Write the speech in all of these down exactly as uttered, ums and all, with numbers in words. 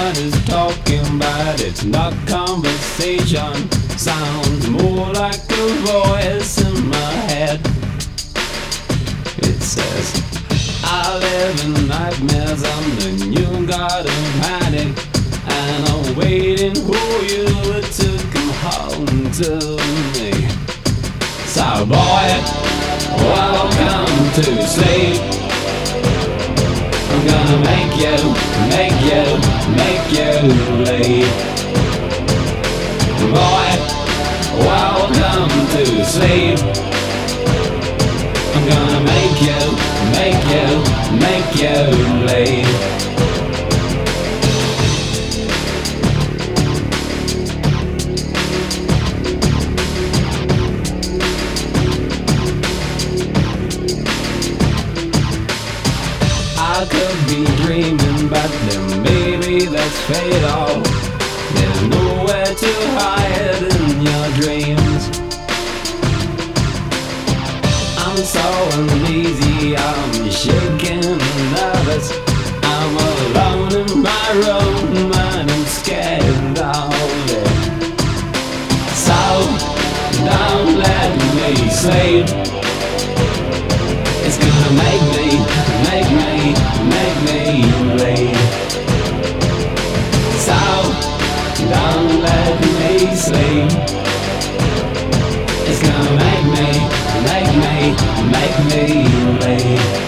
Everyone is talking, but it's not conversation. Sounds more like a voice in my head. It says, I live in nightmares, I'm the new god of panic, and I'm waiting for you to come home to me. So boy, welcome to sleep. I'm gonna make you, make you, make you leave. Boy, welcome to sleep. I'm gonna make you, make you, make you leave. I could be dreaming, but then maybe that's fatal. There's nowhere to hide in your dreams. I'm so uneasy, I'm shaking and nervous. I'm alone in my room and I'm scared of it. So don't let me sleep. It's gonna make me, make me, make me bleed. So don't let me sleep. It's gonna make me, make me, make me bleed.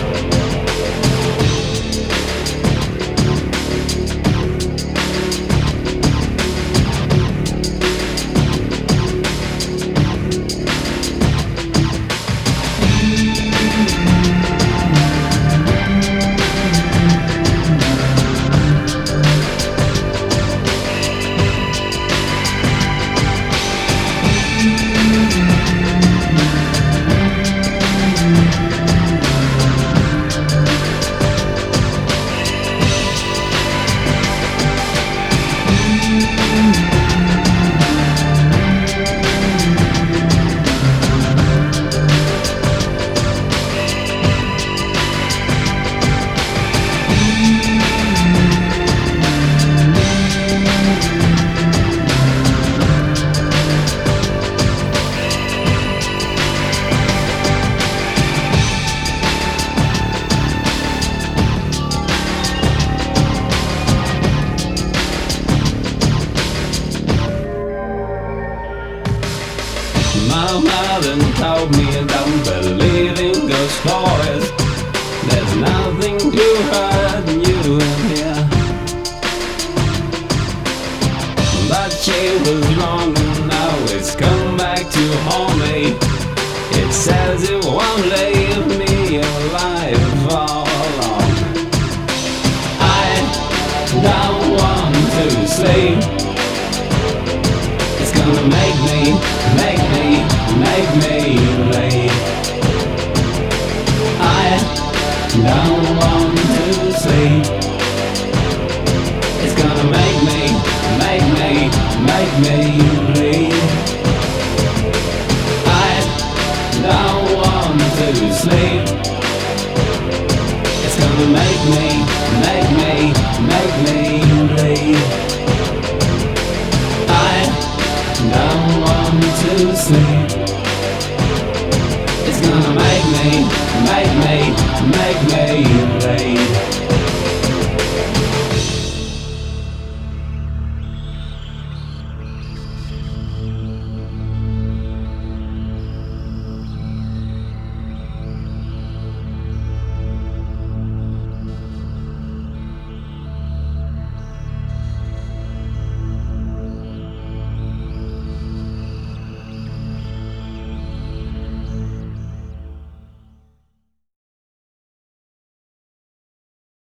My mother told me don't believe in ghost stories. There's nothing to hurt you in here. But she was wrong and now it's come back to haunt me. It says it won't leave me alive for long. I don't want to sleep. It's gonna make me, make me, make me bleed. I don't want to sleep. It's gonna make me, make me, make me bleed. I don't want to sleep. It's gonna make me, make me, make me bleed.